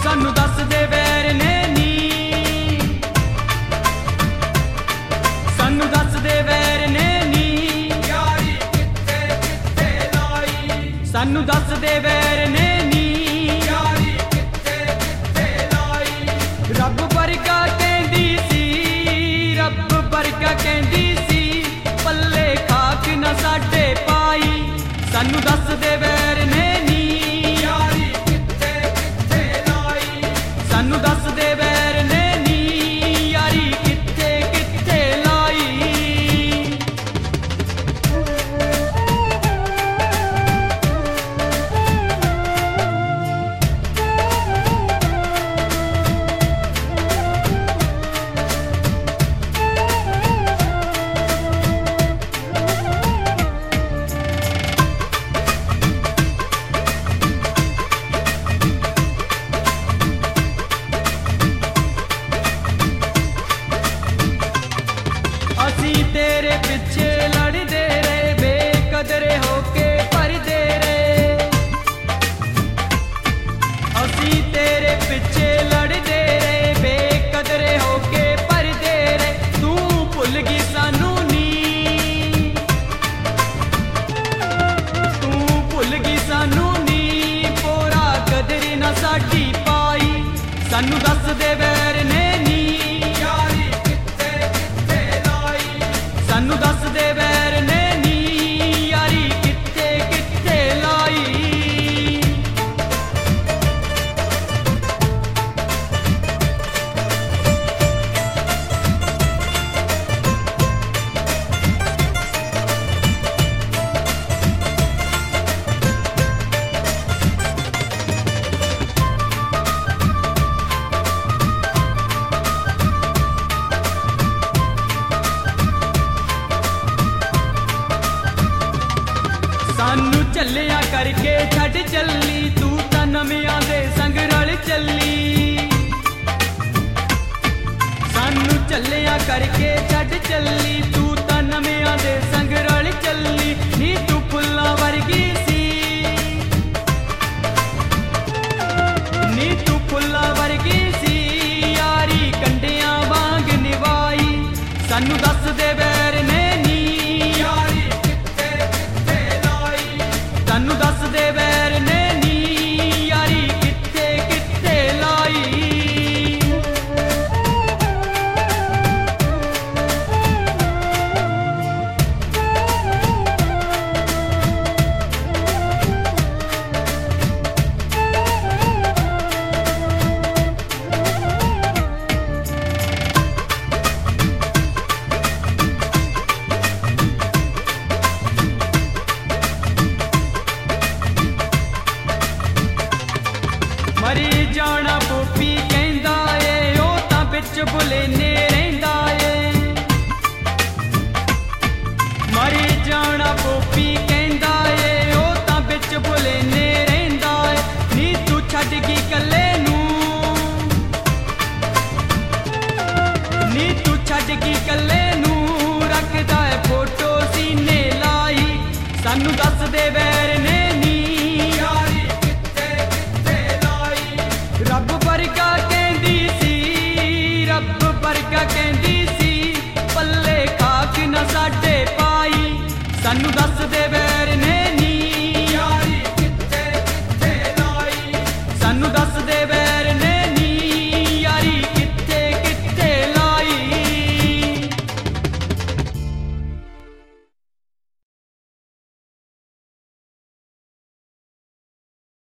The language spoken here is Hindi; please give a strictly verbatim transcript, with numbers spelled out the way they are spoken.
सानू दस दे वैर ने नी, सानू दस दे वैर ने नी, यारी कित्थे कित्थे लाई। सानू दस दे वैर ने नी, यारी कित्थे कित्थे लाई। रब वर्गा कहंदी सी, रब वर्गा कहंदी सी, पल्ले खाक ना साडे पाई। सानू दस दे वैर ने नी, यारी कित्थे कित्थे लाई। सानू दस दे वैर ने नी, यारी कित्थे कित्थे लाई। असी तेरे पिछे लड़दे रहे, बेकदरे होके भरदे रहे। असी तेरे पिछे लड़दे रहे, बेकदरे होके भरदे रहे। तू भुल गई सानू नी, तू भुल गई सानू नी, पोरा कदर ना साडी पाई। सानू दस दे वैर ने नी, सानू दस दे वैर ने नी, यारी कित्थे कित्थे लाई। सानू चलिया करके छड़ चली, तू तां नवियां दे संग रल चली। सानू चलिया करके छड़ चली, तू तां नवियां दे संग रल चली। नी तू फुल्लां वर्गी सी, नी तू फुल्लां वर्गी सी, यारी कंडियां वांग निभाई। सानू दस दे वैर ने नी, यारी कित्थे कित्थे लाई। सानू दस दे वैर ने नी, यारी कित्थे कित्थे लाई। मरी जाना पोपी कहंदा ए, ओ तां बिच बुलेने रहिंदा ए। मरी जाना पोपी कहंदा ए, ओ तां बिच बुलेने रहिंदा ए। नी तू छड्ड गई कल्ले नूं, नी तू छड्ड गई कल्ले नूं, रखदा ए फोटो सीने लाई। सानू दस दे वैर ने नी, यारी कित्थे कित्थे लाई। रब वर्गा कहंदी सी, रब वर्गा कहंदी सी, पल्ले खाक ना साडे पाई। सानू दस दे वैर ने नी, यारी कित्थे कित्थे लाई। सानू दस